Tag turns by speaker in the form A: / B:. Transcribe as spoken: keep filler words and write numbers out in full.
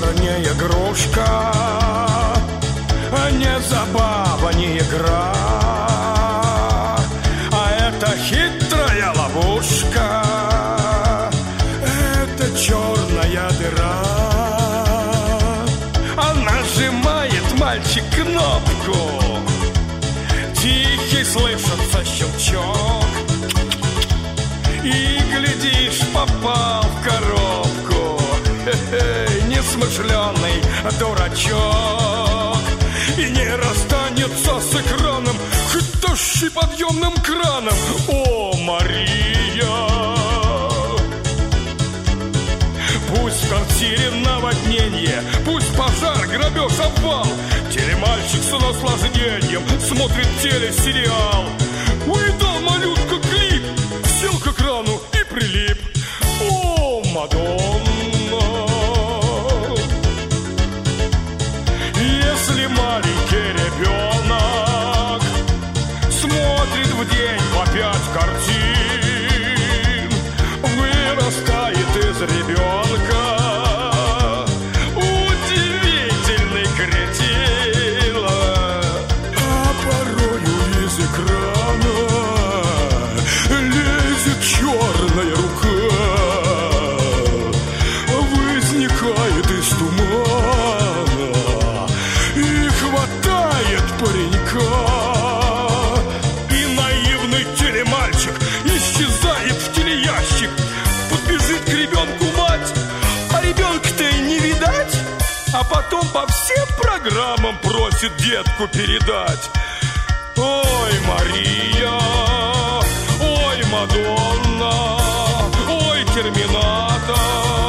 A: не игрушка, не забава, не игра, а это хитрая ловушка, это черная дыра. А нажимает мальчик кнопку, тихий слышится щелчок, и, глядишь, попал в коробку. Хе-хе, несмышленый дурачок. И не расстанется с экраном, хоть тащи подъемным краном. О, Мария! Пусть в квартире наводнение, пусть пожар, грабеж, обвал, телемальчик с наслаждением смотрит телесериал. Увидал малютка клип, сел к экрану и прилип. О, Мадонна! Если маленький ребенок смотрит в день по пять картин, вырастает из ребенка удивительный кретин. А порою из экрана лезет черная рука, возникает из тумана и хватает паренька. И наивный телемальчик исчезает в телеящик. Подбежит к ребенку мать, а ребенка-то и не видать. А потом по всем программам просит детку передать. Ой, Мария, ой, Мадонна, ой, Терминатор.